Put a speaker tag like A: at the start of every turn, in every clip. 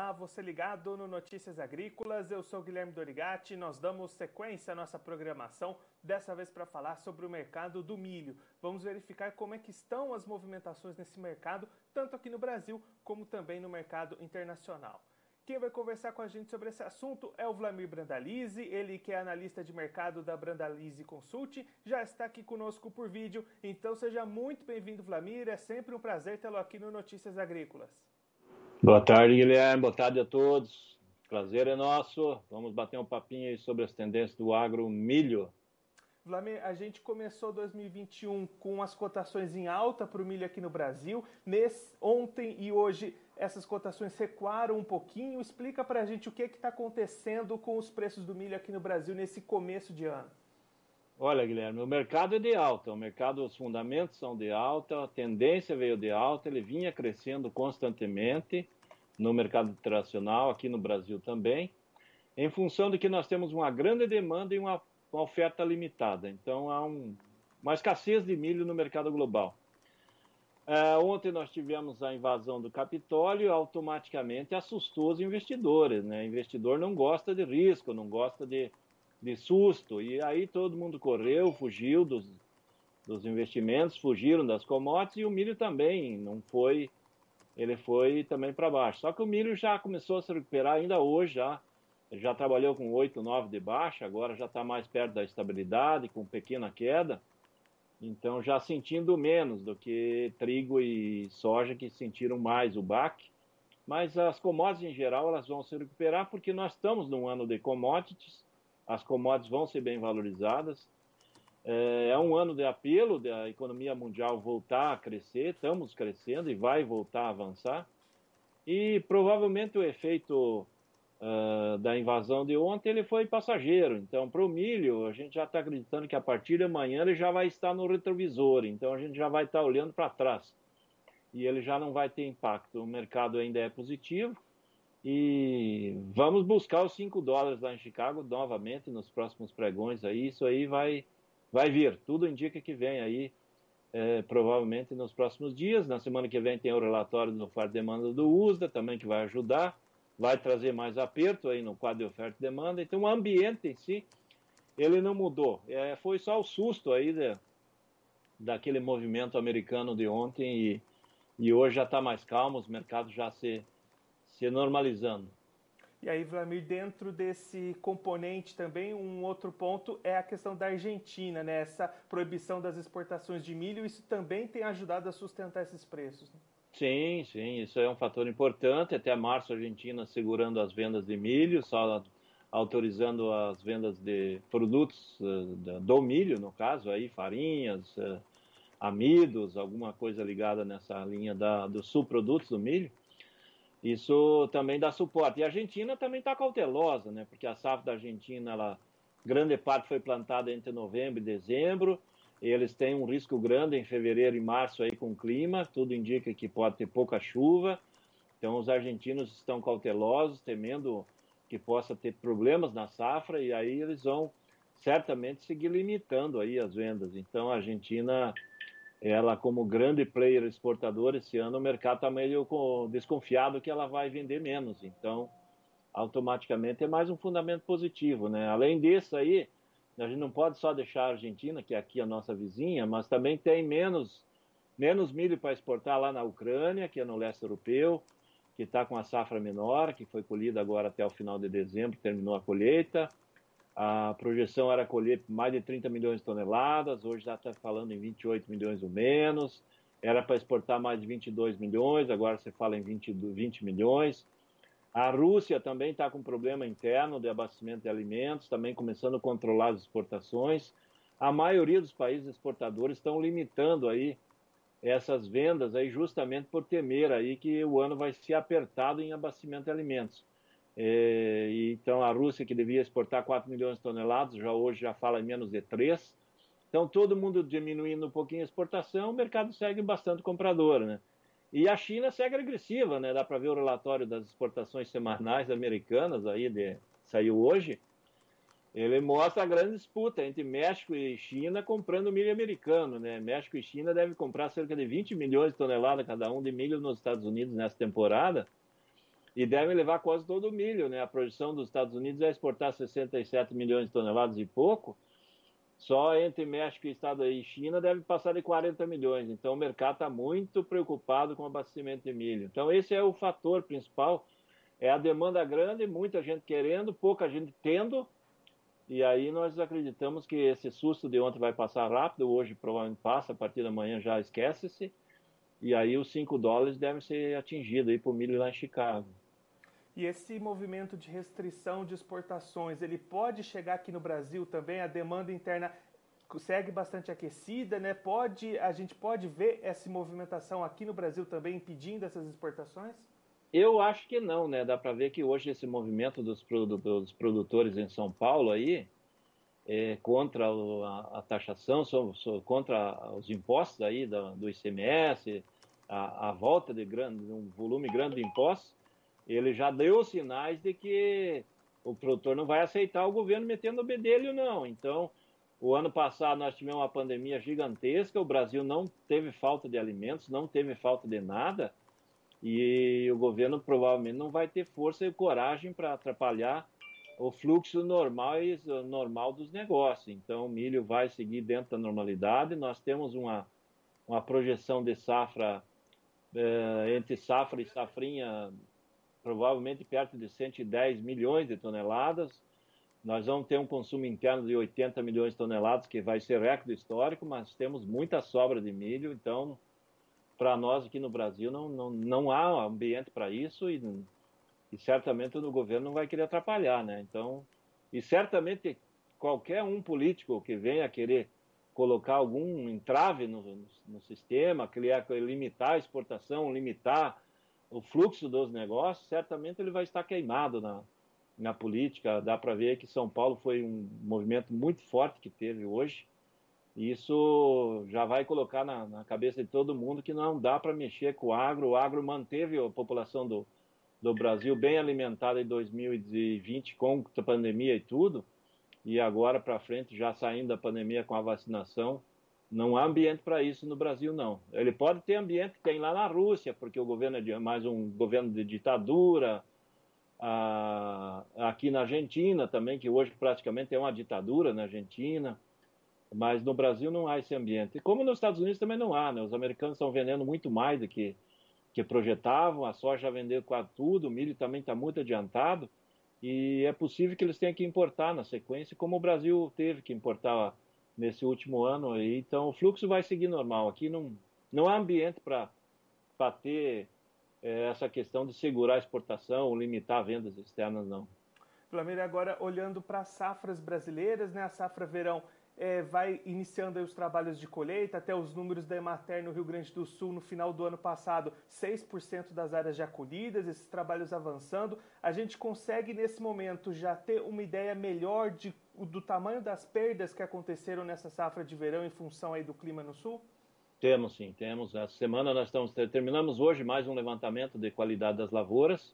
A: Olá, você ligado no Notícias Agrícolas, eu sou Guilherme Dorigatti, nós damos sequência à nossa programação, dessa vez para falar sobre o mercado do milho. Vamos verificar como é que estão as movimentações nesse mercado, tanto aqui no Brasil como também no mercado internacional. Quem vai conversar com a gente sobre esse assunto é o Vlamir Brandalize, ele que é analista de mercado da Brandalize Consult, já está aqui conosco por vídeo, então seja muito bem-vindo, Vlamir, é sempre um prazer tê-lo aqui no Notícias Agrícolas.
B: Boa tarde, Guilherme. Boa tarde a todos. Prazer é nosso. Vamos bater um papinho aí sobre as tendências do agro milho.
A: Vlamir, a gente começou 2021 com as cotações em alta para o milho aqui no Brasil. Ontem e hoje essas cotações recuaram um pouquinho. Explica para a gente o que está acontecendo com os preços do milho aqui no Brasil nesse começo de ano.
B: Olha, Guilherme, o mercado é de alta. Os fundamentos são de alta, a tendência veio de alta, ele vinha crescendo constantemente no mercado internacional, aqui no Brasil também, em função de que nós temos uma grande demanda e uma oferta limitada. Então, há uma escassez de milho no mercado global. Ontem nós tivemos a invasão do Capitólio, automaticamente assustou os investidores, né? O investidor não gosta de risco, não gosta de susto, e aí todo mundo correu, fugiu dos investimentos, fugiram das commodities, e o milho também não foi, ele foi também para baixo. Só que o milho já começou a se recuperar ainda hoje, ele já trabalhou com 8, 9 de baixa, agora já está mais perto da estabilidade, com pequena queda, então já sentindo menos do que trigo e soja, que sentiram mais o baque. Mas as commodities em geral elas vão se recuperar, porque nós estamos num ano de commodities, as commodities vão ser bem valorizadas. É um ano de apelo da economia mundial voltar a crescer, estamos crescendo e vai voltar a avançar. E provavelmente o efeito da invasão de ontem ele foi passageiro. Então, para o milho, a gente já está acreditando que a partir de amanhã ele já vai estar no retrovisor. Então, a gente já vai estar olhando para trás. E ele já não vai ter impacto. O mercado ainda é positivo. E vamos buscar os $5 lá em Chicago novamente nos próximos pregões aí. Isso aí vai vir. Tudo indica que vem aí, provavelmente nos próximos dias. Na semana que vem tem o relatório do oferta e demanda do USDA também, que vai ajudar. Vai trazer mais aperto aí no quadro de oferta e demanda. Então o ambiente em si, ele não mudou. Foi só o susto aí daquele movimento americano de ontem e hoje já está mais calmo, os mercados já se normalizando.
A: E aí, Vlamir, dentro desse componente também, um outro ponto é a questão da Argentina, né? Essa proibição das exportações de milho, isso também tem ajudado a sustentar esses preços, né?
B: Sim, isso é um fator importante. Até março a Argentina segurando as vendas de milho, só autorizando as vendas de produtos do milho, no caso, aí farinhas, amidos, alguma coisa ligada nessa linha dos subprodutos do milho. Isso também dá suporte. E a Argentina também está cautelosa, né? Porque a safra da Argentina, grande parte foi plantada entre novembro e dezembro. Eles têm um risco grande em fevereiro e março aí com o clima. Tudo indica que pode ter pouca chuva. Então os argentinos estão cautelosos, temendo que possa ter problemas na safra. E aí eles vão certamente seguir limitando aí as vendas. Então a Argentina, ela como grande player exportador, esse ano o mercado está meio desconfiado que ela vai vender menos. Então, automaticamente é mais um fundamento positivo, né? Além disso aí, a gente não pode só deixar a Argentina, que é aqui a nossa vizinha, mas também tem menos milho para exportar lá na Ucrânia, que é no leste europeu, que está com a safra menor, que foi colhida agora até o final de dezembro, terminou a colheita. A projeção era colher mais de 30 milhões de toneladas, hoje já está falando em 28 milhões ou menos. Era para exportar mais de 22 milhões, agora se fala em 20 milhões. A Rússia também está com problema interno de abastecimento de alimentos, também começando a controlar as exportações. A maioria dos países exportadores estão limitando aí essas vendas aí justamente por temer aí que o ano vai ser apertado em abastecimento de alimentos. Então a Rússia, que devia exportar 4 milhões de toneladas, hoje já fala em menos de 3. Então todo mundo diminuindo um pouquinho a exportação, o mercado segue bastante comprador, né? E a China segue agressiva, né? Dá para ver o relatório das exportações semanais americanas, saiu hoje. Ele mostra a grande disputa entre México e China comprando milho americano, né? México e China devem comprar cerca de 20 milhões de toneladas cada um de milho nos Estados Unidos nessa temporada. e devem levar quase todo o milho, né? A projeção dos Estados Unidos é exportar 67 milhões de toneladas e pouco, só entre México e China deve passar de 40 milhões. Então o mercado está muito preocupado com o abastecimento de milho. Então esse é o fator principal, é a demanda grande, muita gente querendo, pouca gente tendo, e aí nós acreditamos que esse susto de ontem vai passar rápido, hoje provavelmente passa, a partir da manhã já esquece-se, e aí os $5 devem ser atingidos aí por milho lá em Chicago.
A: E esse movimento de restrição de exportações, ele pode chegar aqui no Brasil também? A demanda interna segue bastante aquecida, né? A gente pode ver essa movimentação aqui no Brasil também impedindo essas exportações?
B: Eu acho que não, né? Dá para ver que hoje esse movimento dos produtores em São Paulo aí, contra a taxação, contra os impostos aí do ICMS, a volta de um volume grande de impostos, ele já deu sinais de que o produtor não vai aceitar o governo metendo o bedelho, não. Então, o ano passado nós tivemos uma pandemia gigantesca, o Brasil não teve falta de alimentos, não teve falta de nada, e o governo provavelmente não vai ter força e coragem para atrapalhar o fluxo normal dos negócios. Então, o milho vai seguir dentro da normalidade. Nós temos uma projeção de safra, entre safra e safrinha, provavelmente perto de 110 milhões de toneladas. Nós vamos ter um consumo interno de 80 milhões de toneladas, que vai ser recorde histórico, mas temos muita sobra de milho, então, para nós aqui no Brasil, não há ambiente para isso e certamente o governo não vai querer atrapalhar, né? Então, e certamente qualquer um político que venha querer colocar algum entrave no sistema, limitar a exportação, limitar o fluxo dos negócios, certamente ele vai estar queimado na política. Dá para ver que São Paulo foi um movimento muito forte que teve hoje, e isso já vai colocar na cabeça de todo mundo que não dá para mexer com o agro manteve a população do Brasil bem alimentada em 2020 com a pandemia e tudo, e agora para frente, já saindo da pandemia com a vacinação, não há ambiente para isso no Brasil, não. Ele pode ter ambiente que tem lá na Rússia, porque o governo é mais um governo de ditadura, aqui na Argentina também, que hoje praticamente é uma ditadura na Argentina, mas no Brasil não há esse ambiente. E como nos Estados Unidos também não há, né? Os americanos estão vendendo muito mais do que projetavam, a soja já vendeu quase tudo, o milho também está muito adiantado, e é possível que eles tenham que importar na sequência, como o Brasil teve que importar nesse último ano aí. Então o fluxo vai seguir normal. Aqui não há ambiente para ter essa questão de segurar a exportação ou limitar vendas externas, não.
A: Vlamir, agora olhando para as safras brasileiras, né? A safra verão vai iniciando aí os trabalhos de colheita, até os números da Emater no Rio Grande do Sul no final do ano passado, 6% das áreas já colhidas, esses trabalhos avançando. A gente consegue nesse momento já ter uma ideia melhor do tamanho das perdas que aconteceram nessa safra de verão em função aí do clima no Sul?
B: Temos sim, temos. Essa semana nós terminamos hoje mais um levantamento de qualidade das lavouras.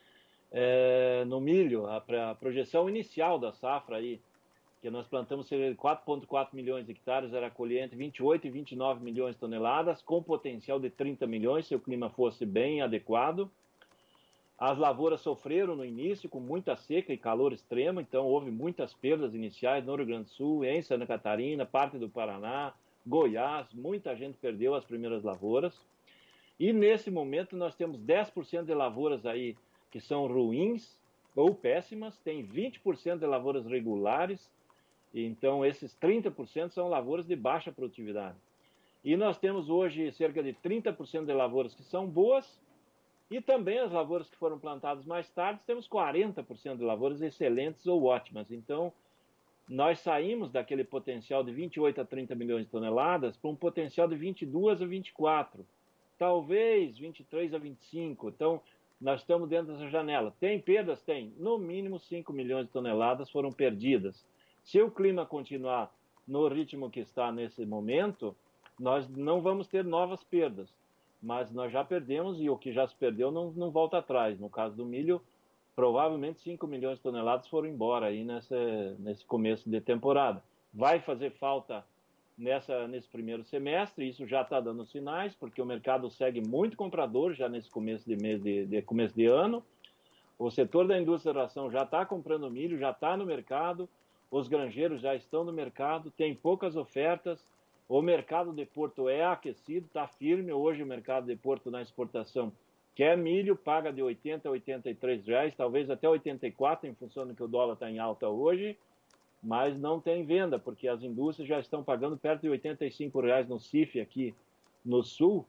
B: No milho, a projeção inicial da safra aí, que nós plantamos 4,4 milhões de hectares, era colher entre 28 e 29 milhões de toneladas, com potencial de 30 milhões, se o clima fosse bem adequado. As lavouras sofreram no início, com muita seca e calor extremo, então houve muitas perdas iniciais no Rio Grande do Sul, em Santa Catarina, parte do Paraná, Goiás, muita gente perdeu as primeiras lavouras. E nesse momento nós temos 10% de lavouras aí que são ruins ou péssimas, tem 20% de lavouras regulares, então esses 30% são lavouras de baixa produtividade. E nós temos hoje cerca de 30% de lavouras que são boas, e também as lavouras que foram plantadas mais tarde, temos 40% de lavouras excelentes ou ótimas. Então, nós saímos daquele potencial de 28 a 30 milhões de toneladas para um potencial de 22 a 24, talvez 23 a 25. Então, nós estamos dentro dessa janela. Tem perdas? Tem. No mínimo 5 milhões de toneladas foram perdidas. Se o clima continuar no ritmo que está nesse momento, nós não vamos ter novas perdas. Mas nós já perdemos e o que já se perdeu não volta atrás. No caso do milho, provavelmente 5 milhões de toneladas foram embora aí nesse começo de temporada. Vai fazer falta nesse primeiro semestre, isso já está dando sinais, porque o mercado segue muito comprador já nesse começo de ano, O setor da indústria da ração já está comprando milho, já está no mercado, os granjeiros já estão no mercado, tem poucas ofertas, o mercado de Porto é aquecido, está firme. Hoje o mercado de Porto na exportação quer milho, paga de 80 a 83 reais, talvez até 84, em função do que o dólar está em alta hoje, mas não tem venda, porque as indústrias já estão pagando perto de 85 reais no CIF aqui no sul,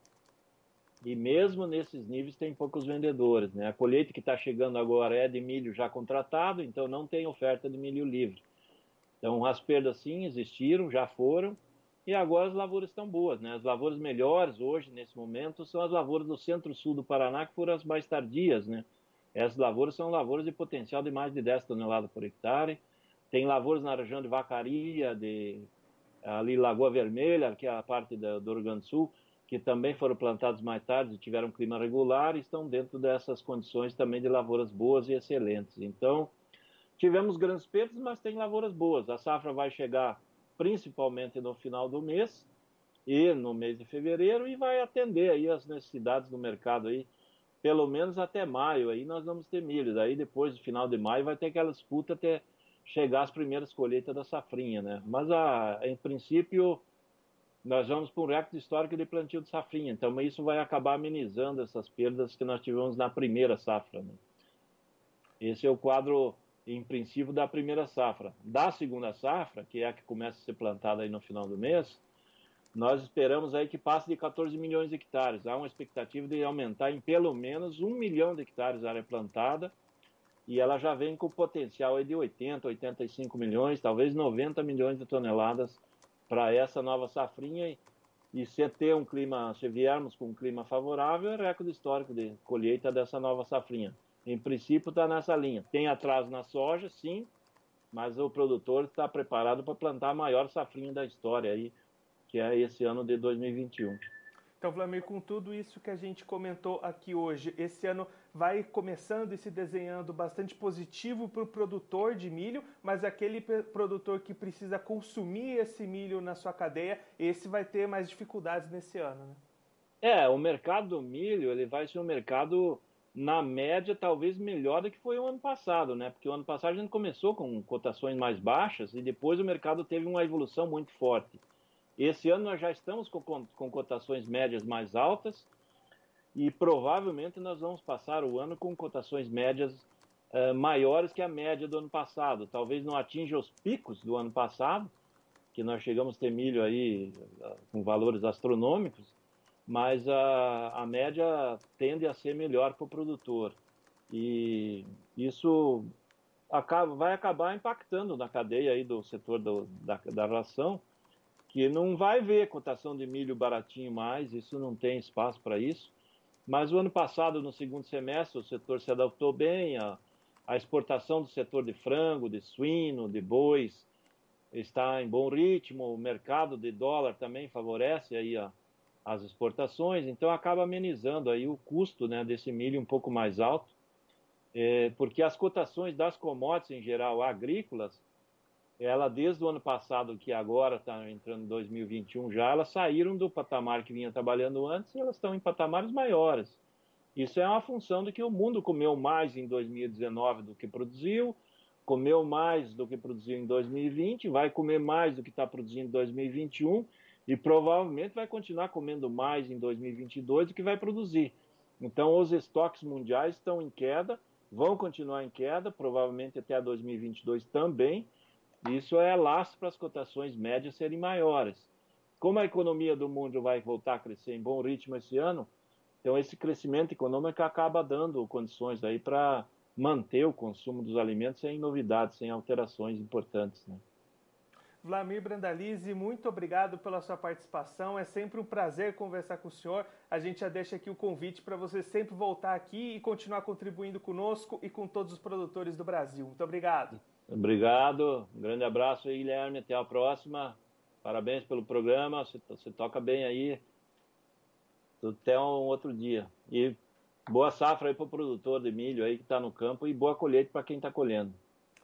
B: e mesmo nesses níveis tem poucos vendedores, né? A colheita que está chegando agora é de milho já contratado, então não tem oferta de milho livre. Então as perdas sim existiram, já foram, e agora as lavouras estão boas, né? As lavouras melhores hoje, nesse momento, são as lavouras do centro-sul do Paraná, que foram as mais tardias, né? Essas lavouras são lavouras de potencial de mais de 10 toneladas por hectare. Tem lavouras na região de Vacaria, ali Lagoa Vermelha, que é a parte do Rio Grande do Sul, que também foram plantados mais tarde e tiveram clima regular e estão dentro dessas condições também de lavouras boas e excelentes. Então, tivemos grandes perdas, mas tem lavouras boas. A safra vai chegar principalmente no final do mês e no mês de fevereiro e vai atender aí as necessidades do mercado aí, pelo menos até maio. Aí nós vamos ter milho. Daí depois do final de maio vai ter aquela disputa até chegar as primeiras colheitas da safrinha, né? Mas em princípio nós vamos para um recorde histórico de plantio de safrinha. Então isso vai acabar amenizando essas perdas que nós tivemos na primeira safra, né? Esse é o quadro, em princípio, da primeira safra. Da segunda safra, que é a que começa a ser plantada aí no final do mês, nós esperamos aí que passe de 14 milhões de hectares. Há uma expectativa de aumentar em pelo menos 1 milhão de hectares a área plantada, e ela já vem com potencial aí de 80, 85 milhões, talvez 90 milhões de toneladas para essa nova safrinha. E se viermos com um clima favorável, é recorde histórico de colheita dessa nova safrinha. Em princípio está nessa linha. Tem atraso na soja, sim, mas o produtor está preparado para plantar a maior safrinha da história aí, que é esse ano de 2021.
A: Então, Vlamir, com tudo isso que a gente comentou aqui hoje, esse ano vai começando e se desenhando bastante positivo para o produtor de milho, mas aquele produtor que precisa consumir esse milho na sua cadeia, esse vai ter mais dificuldades nesse ano, né?
B: O mercado do milho, ele vai ser um mercado, na média, talvez melhor do que foi o ano passado, né? Porque o ano passado a gente começou com cotações mais baixas e depois o mercado teve uma evolução muito forte. Esse ano nós já estamos com cotações médias mais altas e provavelmente nós vamos passar o ano com cotações médias maiores que a média do ano passado. Talvez não atinja os picos do ano passado, que nós chegamos a ter milho aí com valores astronômicos, mas a média tende a ser melhor para o produtor. E isso vai acabar impactando na cadeia aí do setor da ração, que não vai ver cotação de milho baratinho mais, isso não tem espaço para isso. Mas o ano passado, no segundo semestre, o setor se adaptou bem, a exportação do setor de frango, de suíno, de bois, está em bom ritmo, o mercado de dólar também favorece aí as exportações, então acaba amenizando aí o custo, né, desse milho um pouco mais alto, porque as cotações das commodities em geral agrícolas, ela desde o ano passado, que agora está entrando em 2021 já, elas saíram do patamar que vinha trabalhando antes e elas estão em patamares maiores. Isso é uma função de que o mundo comeu mais em 2019 do que produziu, comeu mais do que produziu em 2020, vai comer mais do que está produzindo em 2021 e provavelmente vai continuar comendo mais em 2022 do que vai produzir. Então, os estoques mundiais estão em queda, vão continuar em queda, provavelmente até 2022 também. Isso é lastro para as cotações médias serem maiores. Como a economia do mundo vai voltar a crescer em bom ritmo esse ano, então esse crescimento econômico acaba dando condições aí para manter o consumo dos alimentos sem novidades, sem alterações importantes, né?
A: Vlamir Brandalize, muito obrigado pela sua participação. É sempre um prazer conversar com o senhor. A gente já deixa aqui o convite para você sempre voltar aqui e continuar contribuindo conosco e com todos os produtores do Brasil. Muito obrigado.
B: Obrigado, um grande abraço aí, Guilherme, até a próxima. Parabéns pelo programa, você toca bem aí. Até um outro dia. E boa safra aí para o produtor de milho aí que está no campo e boa colheita para quem está colhendo.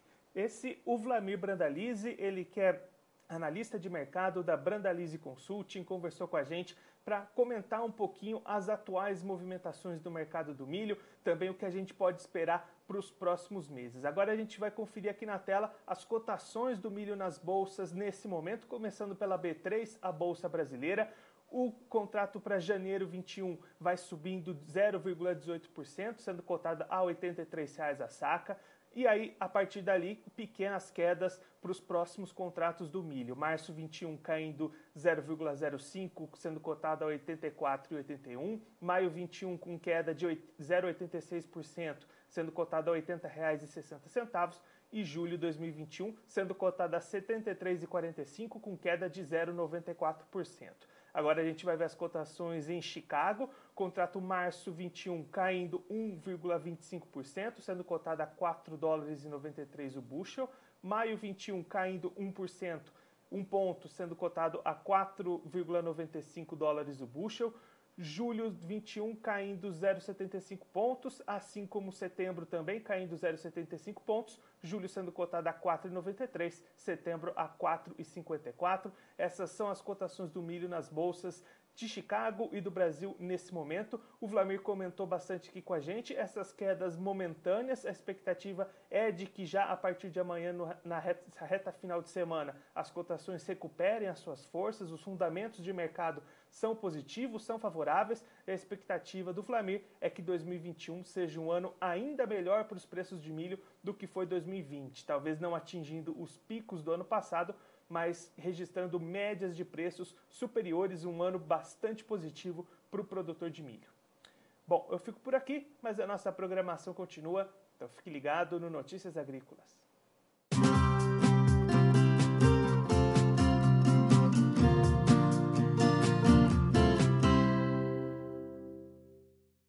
A: O Vlamir Brandalize, ele que é analista de mercado da Brandalize Consulting, conversou com a gente para comentar um pouquinho as atuais movimentações do mercado do milho, também o que a gente pode esperar para os próximos meses. Agora a gente vai conferir aqui na tela as cotações do milho nas bolsas nesse momento, começando pela B3, a Bolsa Brasileira. O contrato para janeiro 21 vai subindo 0,18%, sendo cotado a R$ 83,00 a saca. E aí, a partir dali, pequenas quedas para os próximos contratos do milho. Março 21 caindo 0,05, sendo cotado a R$ 84,81. Maio 21 com queda de 0,86%, sendo cotado a R$ 80,60. E julho 2021 sendo cotado a R$ 73,45, com queda de 0,94%. Agora a gente vai ver as cotações em Chicago. Contrato março 21 caindo 1,25%, sendo cotado a $4,93 o bushel. Maio 21 caindo 1%, 1 ponto, sendo cotado a $4,95 o bushel. Julho 21 caindo 0,75 pontos, assim como setembro também caindo 0,75 pontos, julho sendo cotado a 4,93, setembro a 4,54. Essas são as cotações do milho nas bolsas de Chicago e do Brasil nesse momento. O Vlamir comentou bastante aqui com a gente essas quedas momentâneas. A expectativa é de que já a partir de amanhã, na reta final de semana, as cotações recuperem as suas forças, os fundamentos de mercado são positivos, são favoráveis, e a expectativa do Vlamir é que 2021 seja um ano ainda melhor para os preços de milho do que foi 2020, talvez não atingindo os picos do ano passado, mas registrando médias de preços superiores, um ano bastante positivo para o produtor de milho. Bom, eu fico por aqui, mas a nossa programação continua, então fique ligado no Notícias Agrícolas.